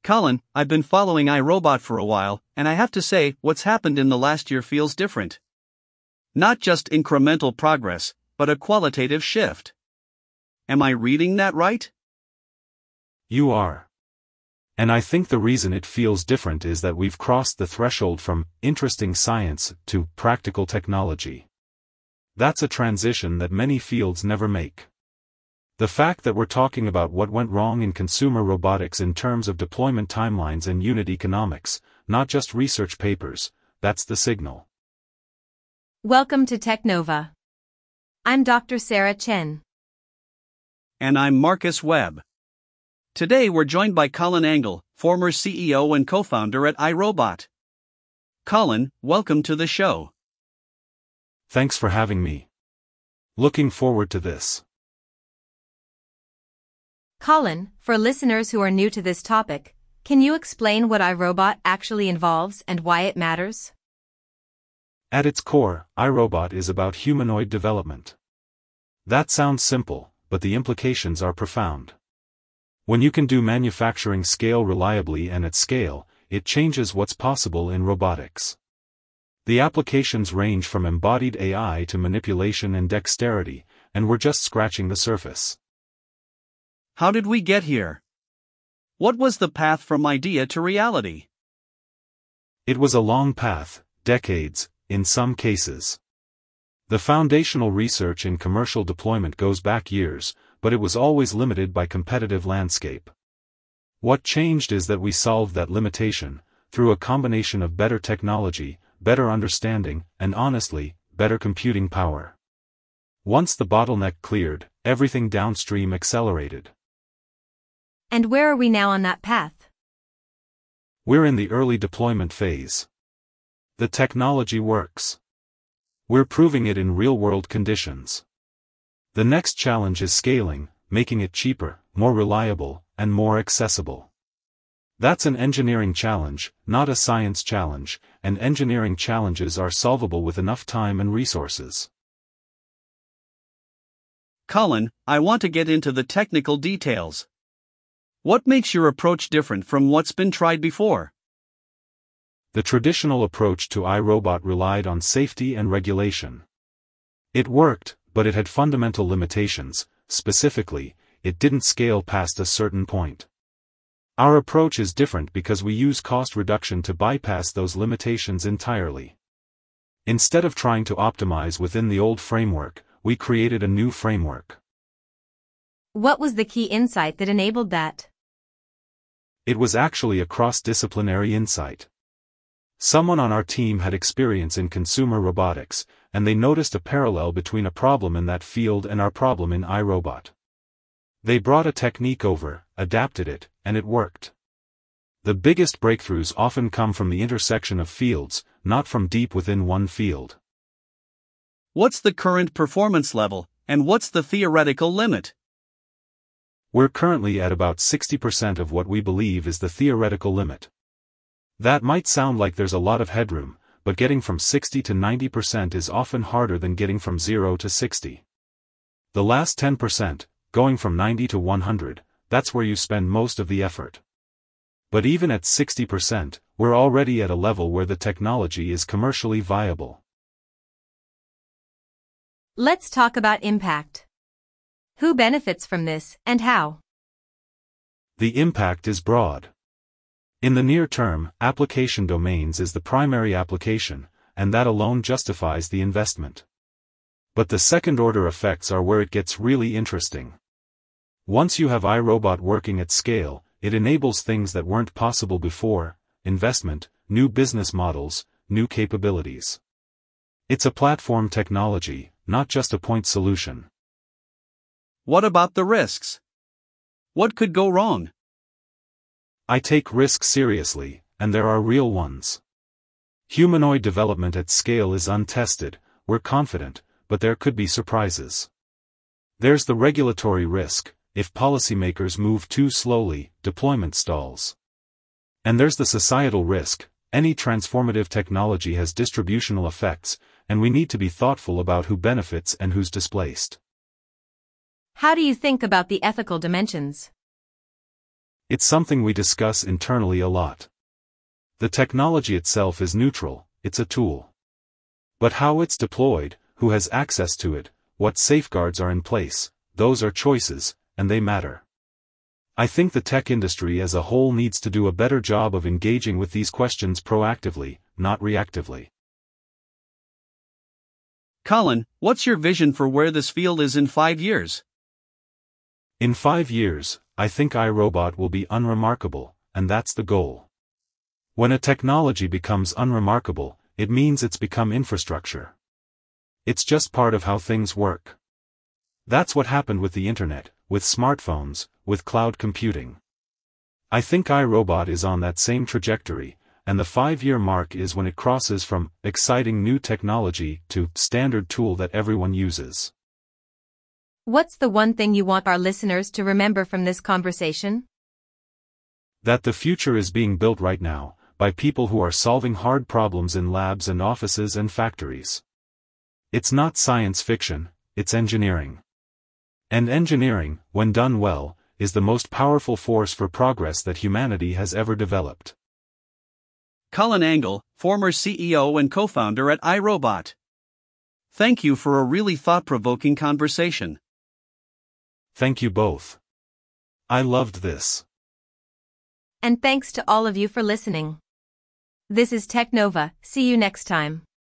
Colin, I've been following iRobot for a while, and I have to say, what's happened in the last year feels different. Not just incremental progress, but a qualitative shift. Am I reading that right? You are. And I think the reason it feels different is that we've crossed the threshold from interesting science to practical technology. That's a transition that many fields never make. The fact that we're talking about what went wrong in consumer robotics in terms of deployment timelines and unit economics, not just research papers, that's the signal. Welcome to Technova. I'm Dr. Sarah Chen. And I'm Marcus Webb. Today we're joined by Colin Angle, former CEO and co-founder at iRobot. Colin, welcome to the show. Thanks for having me. Looking forward to this. Colin, for listeners who are new to this topic, can you explain what iRobot actually involves and why it matters? At its core, iRobot is about humanoid development. That sounds simple, but the implications are profound. When you can do manufacturing scale reliably and at scale, it changes what's possible in robotics. The applications range from embodied AI to manipulation and dexterity, and we're just scratching the surface. How did we get here? What was the path from idea to reality? It was a long path, decades, in some cases. The foundational research in commercial deployment goes back years, but it was always limited by competitive landscape. What changed is that we solved that limitation, through a combination of better technology, better understanding, and honestly, better computing power. Once the bottleneck cleared, everything downstream accelerated. And where are we now on that path? We're in the early deployment phase. The technology works. We're proving it in real-world conditions. The next challenge is scaling, making it cheaper, more reliable, and more accessible. That's an engineering challenge, not a science challenge, and engineering challenges are solvable with enough time and resources. Colin, I want to get into the technical details. What makes your approach different from what's been tried before? The traditional approach to iRobot relied on safety and regulation. It worked, but it had fundamental limitations. Specifically, it didn't scale past a certain point. Our approach is different because we use cost reduction to bypass those limitations entirely. Instead of trying to optimize within the old framework, we created a new framework. What was the key insight that enabled that? It was actually a cross-disciplinary insight. Someone on our team had experience in consumer robotics, and they noticed a parallel between a problem in that field and our problem in iRobot. They brought a technique over, adapted it, and it worked. The biggest breakthroughs often come from the intersection of fields, not from deep within one field. What's the current performance level, and what's the theoretical limit? We're currently at about 60% of what we believe is the theoretical limit. That might sound like there's a lot of headroom, but getting from 60 to 90% is often harder than getting from 0 to 60. The last 10%, going from 90 to 100, that's where you spend most of the effort. But even at 60%, we're already at a level where the technology is commercially viable. Let's talk about impact. Who benefits from this, and how? The impact is broad. In the near term, application domains is the primary application, and that alone justifies the investment. But the second-order effects are where it gets really interesting. Once you have iRobot working at scale, it enables things that weren't possible before: investment, new business models, new capabilities. It's a platform technology, not just a point solution. What about the risks? What could go wrong? I take risks seriously, and there are real ones. Humanoid development at scale is untested, we're confident, but there could be surprises. There's the regulatory risk: if policymakers move too slowly, deployment stalls. And there's the societal risk: any transformative technology has distributional effects, and we need to be thoughtful about who benefits and who's displaced. How do you think about the ethical dimensions? It's something we discuss internally a lot. The technology itself is neutral, it's a tool. But how it's deployed, who has access to it, what safeguards are in place, those are choices, and they matter. I think the tech industry as a whole needs to do a better job of engaging with these questions proactively, not reactively. Colin, what's your vision for where this field is in 5 years? In 5 years, I think iRobot will be unremarkable, and that's the goal. When a technology becomes unremarkable, it means it's become infrastructure. It's just part of how things work. That's what happened with the internet, with smartphones, with cloud computing. I think iRobot is on that same trajectory, and the 5-year mark is when it crosses from exciting new technology to standard tool that everyone uses. What's the one thing you want our listeners to remember from this conversation? That the future is being built right now, by people who are solving hard problems in labs and offices and factories. It's not science fiction, it's engineering. And engineering, when done well, is the most powerful force for progress that humanity has ever developed. Colin Angle, former CEO and co-founder at iRobot. Thank you for a really thought-provoking conversation. Thank you both. I loved this. And thanks to all of you for listening. This is Technova. See you next time.